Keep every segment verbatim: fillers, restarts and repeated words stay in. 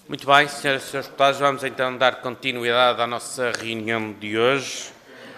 Muito bem, senhoras e senhores deputados, vamos então dar continuidade à nossa reunião de hoje.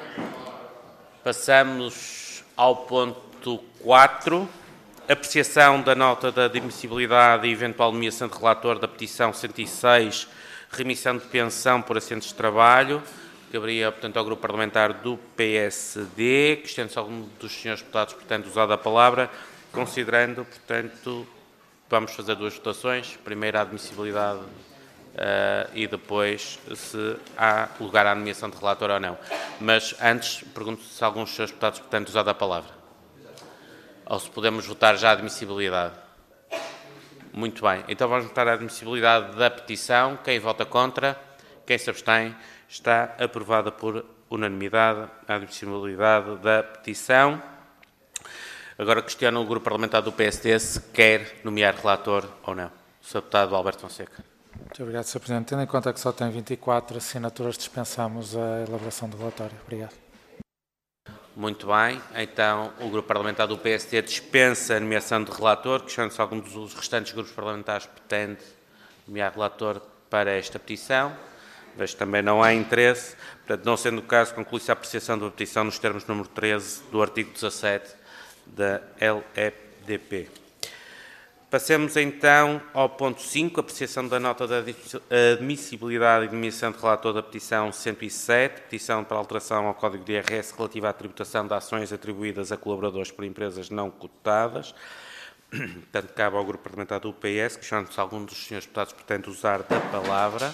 Passamos ao ponto quatro, apreciação da nota da admissibilidade e eventual nomeação de relator da petição cento e seis, remissão de pensão por acidentes de trabalho. Caberia, portanto, ao grupo parlamentar do P S D. Questiono-se algum dos senhores deputados, portanto, usado a palavra, considerando, portanto, vamos fazer duas votações. Primeiro a admissibilidade uh, e depois se há lugar à nomeação de relator ou não. Mas antes, pergunto se alguns dos senhores deputados, portanto, usado a palavra. Ou se podemos votar já a admissibilidade. Muito bem. Então vamos votar a admissibilidade da petição. Quem vota contra? Quem se abstém? Está aprovada por unanimidade a admissibilidade da petição. Agora questiono o grupo parlamentar do P S D se quer nomear relator ou não. senhor Deputado Alberto Fonseca. Muito obrigado, senhor Presidente. Tendo em conta que só tem vinte e quatro assinaturas, dispensamos a elaboração do relatório. Obrigado. Muito bem. Então, o grupo parlamentar do P S D dispensa a nomeação de relator. Questiono se algum dos restantes grupos parlamentares pretende nomear relator para esta petição. Mas também não há interesse. Portanto, não sendo o caso, conclui-se a apreciação da petição nos termos número treze do artigo dezassete da L E D P. Passemos então ao ponto cinco, apreciação da nota da admissibilidade e nomeação de relator da petição cento e sete, petição para alteração ao Código de I R S relativa à tributação de ações atribuídas a colaboradores por empresas não cotadas. Portanto, cabe ao grupo parlamentar do P S, questionando se algum dos senhores deputados pretende usar da palavra.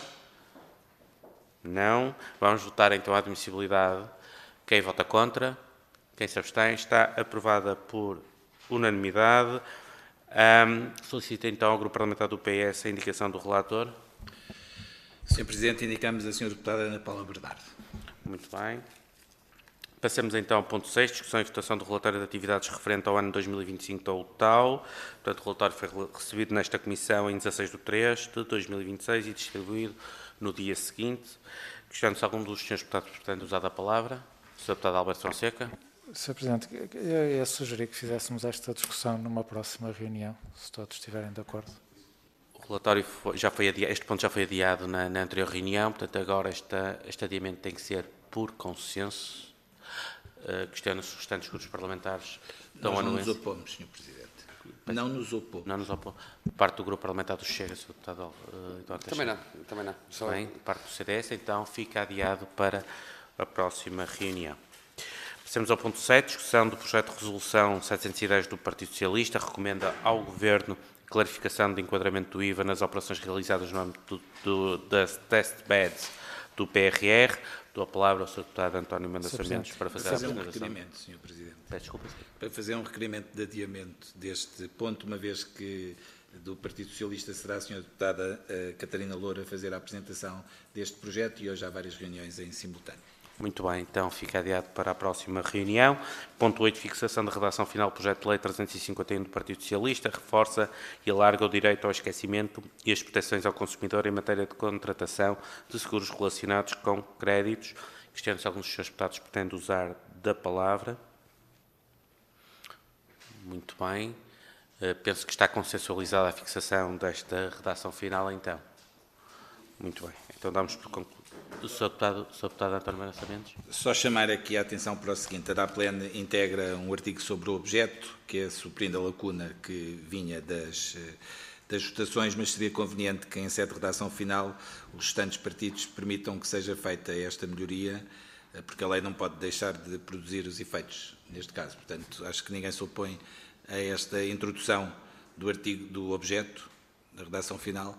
Não. Vamos votar então a admissibilidade. Quem vota contra? Quem se abstém? Está aprovada por unanimidade. Um, solicito então ao grupo parlamentar do P S a indicação do relator. senhor Presidente, indicamos a senhora deputada Ana Paula Bernardo. Muito bem. Passamos então ao ponto seis, discussão e votação do relatório de atividades referente ao ano dois mil e vinte e cinco da U T A U. Portanto, o relatório foi recebido nesta comissão em dezasseis de três de dois mil e vinte e seis e distribuído no dia seguinte. Questiono se algum dos senhores deputados pretende usar a palavra. senhor Deputado Alberto Fonseca. senhor Presidente, eu ia sugerir que fizéssemos esta discussão numa próxima reunião, se todos estiverem de acordo. O relatório foi, já foi adiado, este ponto já foi adiado na, na anterior reunião, portanto agora esta, este adiamento tem que ser por consenso. Uh, questiono se os restantes grupos parlamentares dão Nós não anuência. nos opomos, senhor Presidente. Não nos opomos. Não nos opomos. Parte do grupo parlamentar do Chega, senhor Deputado uh, Eduardo Também não, também não. Só bem, parte do C D S, então fica adiado para a próxima reunião. Passamos ao ponto sete, discussão do projeto de resolução setecentos e dez do Partido Socialista, recomenda ao Governo clarificação de enquadramento do I V A nas operações realizadas no âmbito do, do, das testbeds do P R R. Dou a palavra ao senhor Deputado António Mendes Mendes para fazer, para fazer a um apresentação. requerimento, senhor Presidente. Peço desculpa. Para fazer um requerimento de adiamento deste ponto, uma vez que do Partido Socialista será a senhora Deputada uh, Catarina Loura a fazer a apresentação deste projeto e hoje há várias reuniões em simultâneo. Muito bem, então fica adiado para a próxima reunião. Ponto oito, fixação da redação final do projeto de lei trezentos e cinquenta e um do Partido Socialista, reforça e alarga o direito ao esquecimento e as proteções ao consumidor em matéria de contratação de seguros relacionados com créditos. Questiono se alguns dos senhores deputados pretendem usar da palavra. Muito bem. Uh, penso que está consensualizada a fixação desta redação final, então. Muito bem. Então damos por concluído. O senhor Deputado, o senhor Deputado António Mendes Mendes. Só chamar aqui a atenção para o seguinte: a DAPLEN integra um artigo sobre o objeto, que é suprindo a lacuna que vinha das, das votações, mas seria conveniente que, em sede de redação final, os restantes partidos permitam que seja feita esta melhoria, porque a lei não pode deixar de produzir os efeitos neste caso. Portanto, acho que ninguém se opõe a esta introdução do artigo do objeto, da redação final.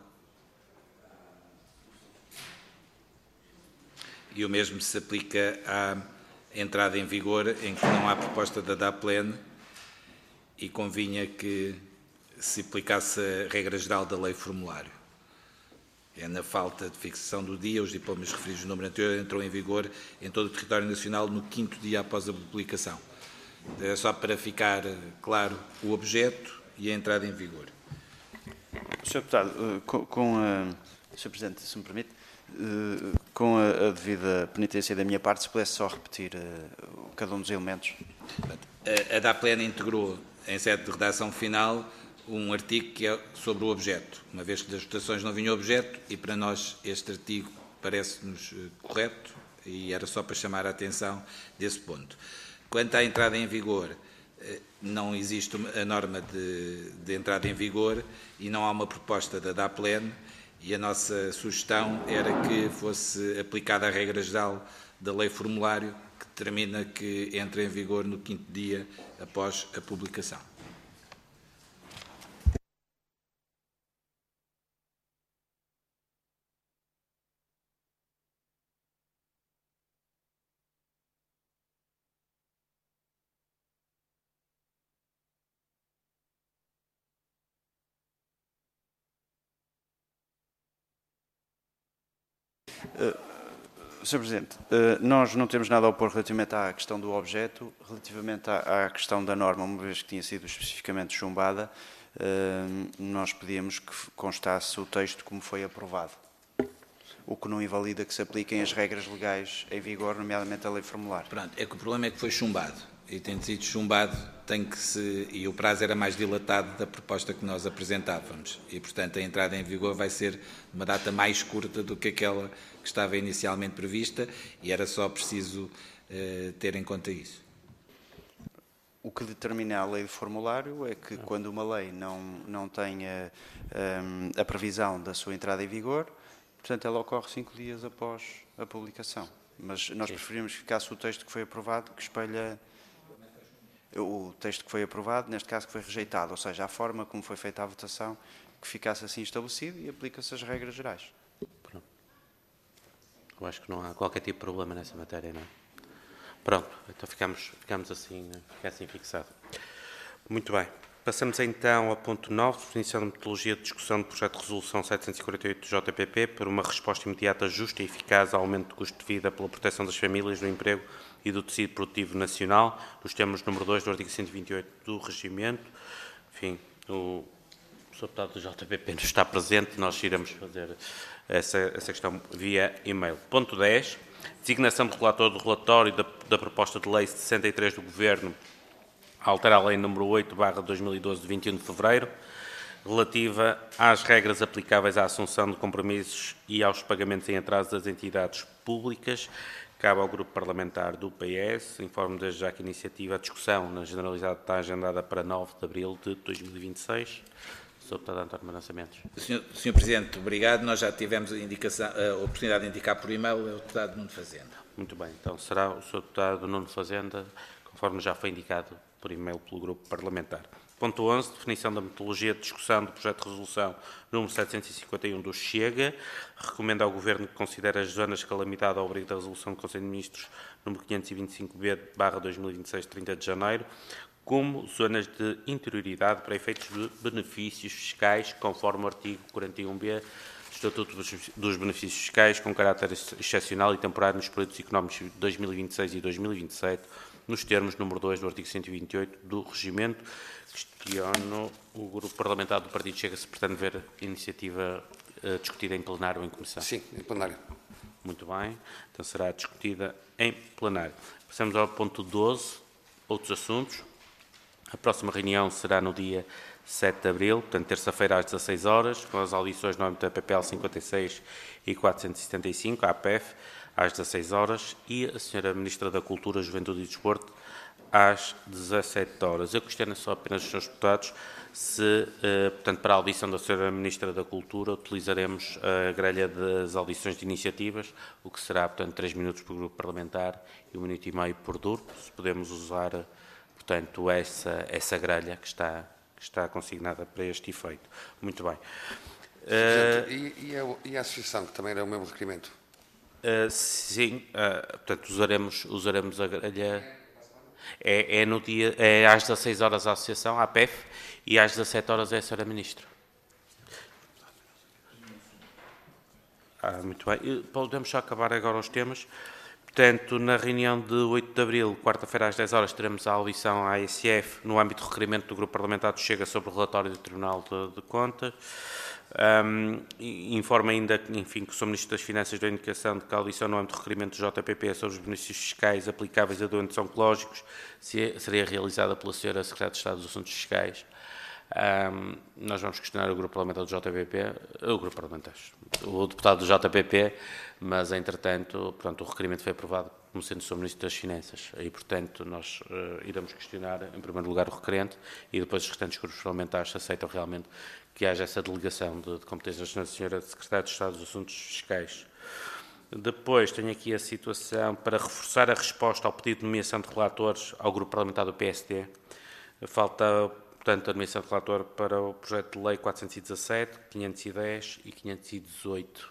E o mesmo se aplica à entrada em vigor, em que não há proposta da DAPLEN e convinha que se aplicasse a regra geral da lei formulário. É na falta de fixação do dia, os diplomas referidos no número anterior entram em vigor em todo o território nacional no quinto dia após a publicação. É só para ficar claro o objeto e a entrada em vigor. senhor Deputado, com, com a... senhor Presidente, se me permite, com a, a devida penitência da minha parte, se pudesse só repetir uh, cada um dos elementos. A, a DAPLEN integrou, em sede de redação final, um artigo que é sobre o objeto, uma vez que das votações não vinha objeto, e para nós este artigo parece-nos correto, e era só para chamar a atenção desse ponto. Quanto à entrada em vigor, não existe a norma de, de entrada em vigor e não há uma proposta da DAPLEN, e a nossa sugestão era que fosse aplicada a regra geral da lei formulário, que determina que entre em vigor no quinto dia após a publicação. senhor Presidente, nós não temos nada a opor relativamente à questão do objeto. Relativamente à questão da norma, uma vez que tinha sido especificamente chumbada, nós pedíamos que constasse o texto como foi aprovado, o que não invalida que se apliquem as regras legais em vigor, nomeadamente a lei formular. Pronto, é que o problema é que foi chumbado, e tendo sido chumbado, tem que se, e o prazo era mais dilatado da proposta que nós apresentávamos, e portanto a entrada em vigor vai ser uma data mais curta do que aquela que estava inicialmente prevista, e era só preciso uh, ter em conta isso. O que determina a lei de formulário é que quando uma lei não, não tenha um, a previsão da sua entrada em vigor, portanto ela ocorre cinco dias após a publicação. Mas nós preferimos que ficasse o texto que foi aprovado, que espelha o texto que foi aprovado, neste caso que foi rejeitado, ou seja, a forma como foi feita a votação, que ficasse assim estabelecido e aplica-se as regras gerais. Pronto. Eu acho que não há qualquer tipo de problema nessa matéria, não é? Pronto, então ficamos, ficamos assim, fica assim fixado. Muito bem. Passamos então ao ponto nove, definição de metodologia de discussão do projeto de resolução setecentos e quarenta e oito do J P P para uma resposta imediata, justa e eficaz ao aumento do custo de vida pela proteção das famílias, do emprego e do tecido produtivo nacional, nos termos número dois do artigo cento e vinte e oito do Regimento. Enfim, o senhor Deputado do J P P nos está presente, nós iremos fazer essa, essa questão via e-mail. Ponto dez, designação do relator do relatório da, da proposta de lei sessenta e três do Governo, alterar a lei número oito barra dois mil e doze de vinte e um de fevereiro, relativa às regras aplicáveis à assunção de compromissos e aos pagamentos em atraso das entidades públicas. Cabe ao Grupo Parlamentar do P S. Informo desde já que a iniciativa, a discussão na generalidade está agendada para nove de abril de dois mil e vinte e seis. senhor Deputado António Maranhão Mendes. senhor senhor Presidente, obrigado. Nós já tivemos a, indicação, a oportunidade de indicar por e-mail o Deputado Nuno Fazenda. Muito bem. Então será o senhor Deputado Nuno Fazenda, conforme já foi indicado por e-mail pelo Grupo Parlamentar. Ponto onze, definição da metodologia de discussão do projeto de resolução número setecentos e cinquenta e um do Chega. Recomenda ao Governo que considere as zonas de calamidade ao abrigo da resolução do Conselho de Ministros número quinhentos e vinte e cinco B barra dois mil e vinte e seis, trinta de janeiro, como zonas de interioridade para efeitos de benefícios fiscais, conforme o artigo quarenta e um B do Estatuto dos Benefícios Fiscais, com caráter excepcional e temporário nos períodos económicos de dois mil e vinte e seis e dois mil e vinte e sete, nos termos número dois do artigo cento e vinte e oito do Regimento. Questiono o Grupo Parlamentar do Partido Chega se pretende ver a iniciativa uh, discutida em plenário ou em comissão. Sim, em plenário. Muito bem, então será discutida em plenário. Passamos ao ponto doze, outros assuntos. A próxima reunião será no dia sete de abril, portanto, terça-feira às dezasseis horas, com as audições no âmbito da P P L cinquenta e seis e quatrocentos e setenta e cinco, a A P E F, às dezasseis horas, e a senhora Ministra da Cultura, Juventude e Desporto, às dezassete horas. Eu questiono só apenas os senhores deputados se, eh, portanto, para a audição da senhora Ministra da Cultura, utilizaremos a grelha das audições de iniciativas, o que será, portanto, três minutos por grupo parlamentar e um minuto e meio por grupo. Se podemos usar, portanto, essa, essa grelha que está, que está consignada para este efeito. Muito bem. Uh, e, e, a, e a associação, que também era o mesmo requerimento? Uh, sim, uh, portanto, usaremos, usaremos a grelha. É, é, no dia, é às dezasseis horas a associação, a A P E F, e às dezassete horas é a senhora Ministra. Ah, muito bem. Podemos só acabar agora os temas. Portanto, na reunião de oito de abril, quarta-feira às dez horas, teremos a audição à A S F no âmbito do requerimento do Grupo Parlamentar do Chega sobre o relatório do Tribunal de, de Contas. Um, informa ainda, enfim, que o senhor Ministro das Finanças deu indicação de que a audição no âmbito do requerimento do J P P sobre os benefícios fiscais aplicáveis a doentes oncológicos seria realizada pela senhora Secretária de Estado dos Assuntos Fiscais Um, nós vamos questionar o grupo parlamentar do J P P, o grupo parlamentar, o deputado do J P P, mas, entretanto, portanto, o requerimento foi aprovado como sendo o senhor Ministro das Finanças e, portanto, nós uh, iremos questionar, em primeiro lugar, o requerente e depois os restantes grupos parlamentares se aceitam realmente que haja essa delegação de, de competências na senhora Secretária de Estado dos Assuntos Fiscais. Depois tenho aqui a situação para reforçar a resposta ao pedido de nomeação de relatores ao grupo parlamentar do P S D. Falta, portanto, a nomeação de relator para o projeto de lei quatrocentos e dezassete, quinhentos e dez e quinhentos e dezoito.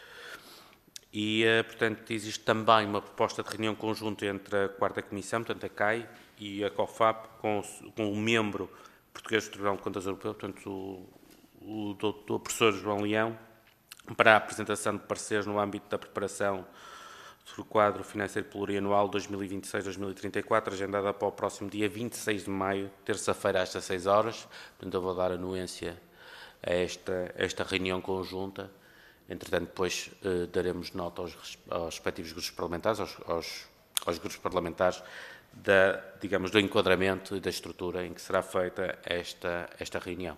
E, portanto, existe também uma proposta de reunião conjunta entre a quarta Comissão, portanto, a C A I, e a COFAP, com, com o membro português do Tribunal de Contas Europeu, portanto, o, o doutor professor João Leão, para a apresentação de pareceres no âmbito da preparação do quadro financeiro plurianual dois mil e vinte e seis a dois mil e trinta e quatro, agendada para o próximo dia vinte e seis de maio, terça-feira, às dezasseis horas. Portanto, eu vou dar anuência a esta, a esta reunião conjunta. Entretanto, depois eh, daremos nota aos, aos respectivos grupos parlamentares, aos, aos, aos grupos parlamentares, da, digamos, do enquadramento e da estrutura em que será feita esta, esta reunião.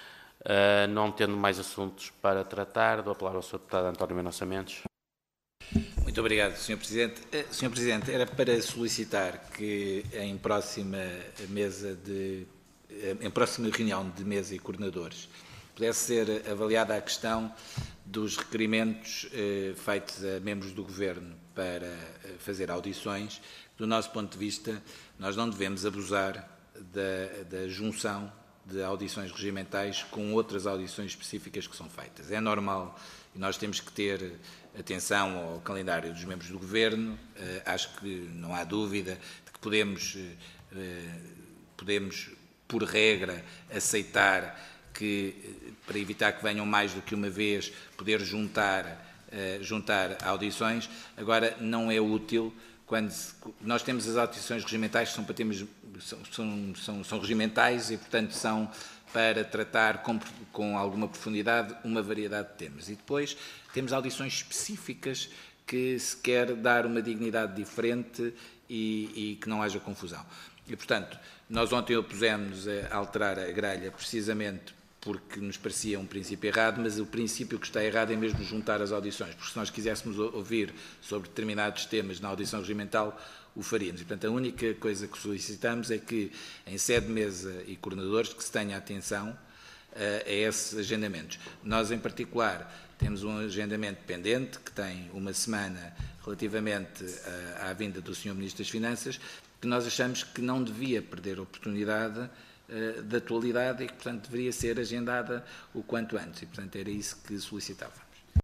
Uh, não tendo mais assuntos para tratar, dou a palavra ao senhor deputado António Mendonça Mendes. Muito obrigado, senhor Presidente. senhor Presidente, era para solicitar que em próxima mesa de, em próxima reunião de mesa e coordenadores pudesse ser avaliada a questão dos requerimentos eh, feitos a membros do Governo para fazer audições. Do nosso ponto de vista, nós não devemos abusar da, da junção de audições regimentais com outras audições específicas que são feitas. É normal e nós temos que ter atenção ao calendário dos membros do Governo. Uh, acho que não há dúvida de que podemos, uh, podemos, por regra, aceitar que, para evitar que venham mais do que uma vez, poder juntar, uh, juntar audições. Agora, não é útil quando se, nós temos as audições regimentais que são para temas, são, são, são, são regimentais e, portanto, são para tratar com, com alguma profundidade uma variedade de temas. E depois temos audições específicas que se quer dar uma dignidade diferente e, e que não haja confusão. E, portanto, nós ontem opusemos a alterar a grelha precisamente porque nos parecia um princípio errado, mas o princípio que está errado é mesmo juntar as audições, porque se nós quiséssemos ouvir sobre determinados temas na audição regimental, o faríamos. E, portanto, a única coisa que solicitamos é que, em sede de mesa e coordenadores, que se tenha atenção uh, a esses agendamentos. Nós, em particular, temos um agendamento pendente, que tem uma semana relativamente uh, à vinda do senhor Ministro das Finanças, que nós achamos que não devia perder a oportunidade uh, da atualidade e que, portanto, deveria ser agendada o quanto antes. E, portanto, era isso que solicitávamos.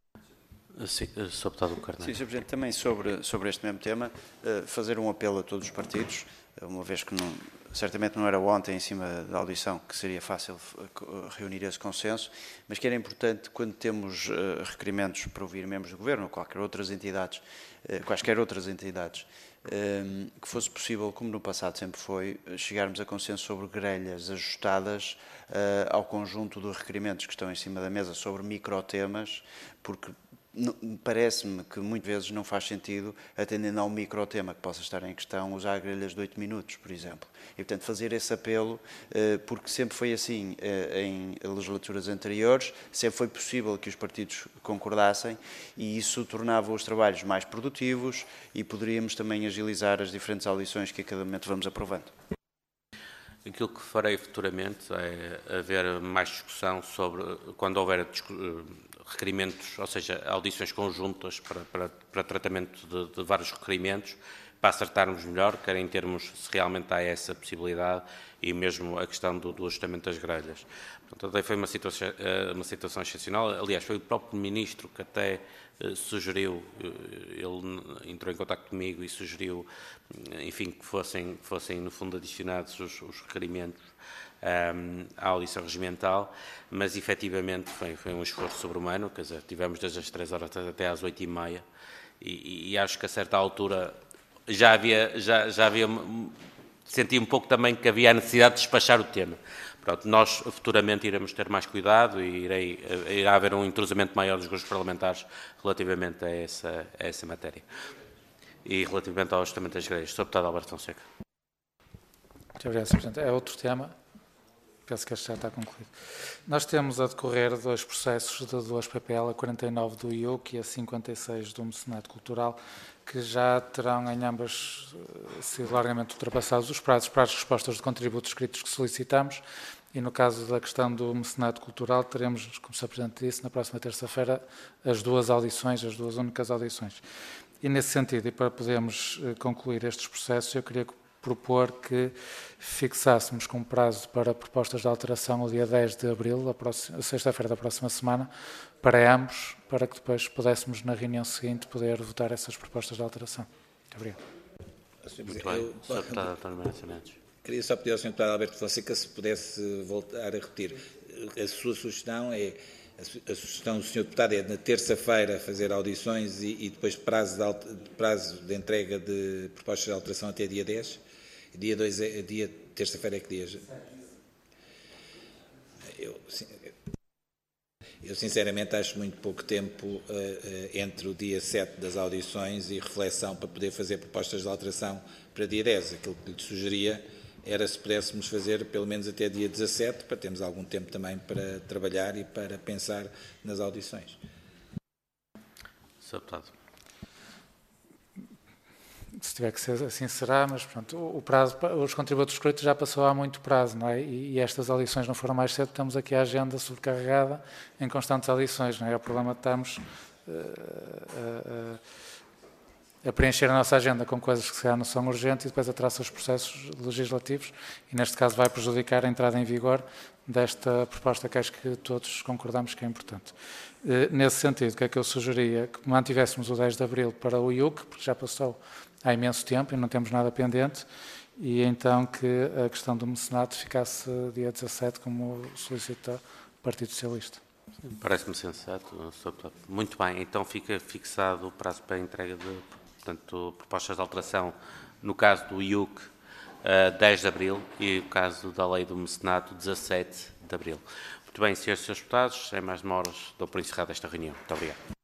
Sim, senhor Deputado Carneiro. Sim, senhor Presidente, também sobre, sobre este mesmo tema, uh, fazer um apelo a todos os partidos, uma vez que não, certamente não era ontem em cima da audição que seria fácil reunir esse consenso, mas que era importante quando temos uh, requerimentos para ouvir membros do Governo ou qualquer outras entidades, uh, quaisquer outras entidades, uh, que fosse possível, como no passado sempre foi, chegarmos a consenso sobre grelhas ajustadas uh, ao conjunto de requerimentos que estão em cima da mesa sobre microtemas, porque parece-me que muitas vezes não faz sentido, atendendo ao microtema que possa estar em questão, usar grelhas de oito minutos, por exemplo. E, portanto, fazer esse apelo, porque sempre foi assim em legislaturas anteriores, sempre foi possível que os partidos concordassem e isso tornava os trabalhos mais produtivos e poderíamos também agilizar as diferentes audições que a cada momento vamos aprovando. Aquilo que farei futuramente é haver mais discussão sobre, quando houver requerimentos, ou seja, audições conjuntas para, para, para tratamento de, de vários requerimentos, para acertarmos melhor, quer em termos se realmente há essa possibilidade e mesmo a questão do, do ajustamento das grelhas. Portanto, foi uma situação, uma situação excepcional. Aliás, foi o próprio Ministro que até sugeriu, ele entrou em contato comigo e sugeriu, enfim, que fossem, que fossem no fundo adicionados os, os requerimentos um, à audição regimental, mas efetivamente foi, foi um esforço sobre-humano, quer dizer, tivemos desde as três horas até às oito e meia e, e acho que a certa altura já havia, já, já havia, senti um pouco também que havia a necessidade de despachar o tema. Pronto, nós futuramente iremos ter mais cuidado e irei, irá haver um entrosamento maior dos grupos parlamentares relativamente a essa, a essa matéria. E relativamente ao ajustamento das grelhas. senhor Deputado Alberto Fonseca. Muito obrigado, senhor Presidente. É outro tema? penso que este já está concluído. Nós temos a decorrer dois processos de duas P P L, a quarenta e nove do I U C e a cinquenta e seis do Mecenato Cultural, que já terão em ambas sido largamente ultrapassados os prazos para as respostas de contributos escritos que solicitamos, e no caso da questão do Mecenato Cultural teremos, como o senhor Presidente disse, na próxima terça-feira as duas audições, as duas únicas audições. E nesse sentido, e para podermos concluir estes processos, eu queria propor que fixássemos com prazo para propostas de alteração o dia dez de abril, a sexta-feira da próxima semana, para ambos, para que depois pudéssemos, na reunião seguinte, poder votar essas propostas de alteração. Muito obrigado. Muito bem. O senhor Deputado António Maria Neves. Queria só pedir ao senhor Deputado Alberto Fonseca se pudesse voltar a repetir. A sua sugestão é, a sugestão do senhor Deputado é na terça-feira fazer audições e, e depois prazo de, prazo de entrega de propostas de alteração até dia dez? Dia dois é dia, terça-feira é que dia? Eu, eu sinceramente acho muito pouco tempo uh, uh, entre o dia sete das audições e reflexão para poder fazer propostas de alteração para dia dez. Aquilo que lhe sugeria era se pudéssemos fazer pelo menos até dia dezassete, para termos algum tempo também para trabalhar e para pensar nas audições. senhor Deputado. Se tiver que ser assim será, mas pronto, o prazo, os contributos escritos já passou há muito prazo, não é? E, e estas audições não foram mais cedo, estamos aqui a agenda sobrecarregada em constantes audições, não é? É o problema de estarmos uh, uh, uh, a preencher a nossa agenda com coisas que se calhar não são urgentes e depois atrasa os processos legislativos e neste caso vai prejudicar a entrada em vigor desta proposta que acho que todos concordamos que é importante. Uh, nesse sentido, o que é que eu sugeria? Que mantivéssemos o dez de abril para o I U C, porque já passou há imenso tempo e não temos nada pendente, e então que a questão do mecenato ficasse dia dezassete, como solicita o Partido Socialista. Parece-me sensato. Muito bem, então fica fixado o prazo para a entrega de portanto, propostas de alteração, no caso do I U C, dez de abril, e no caso da lei do mecenato, dezassete de abril. Muito bem, senhores e senhores deputados, sem mais demoras, dou por encerrada esta reunião. Muito obrigado.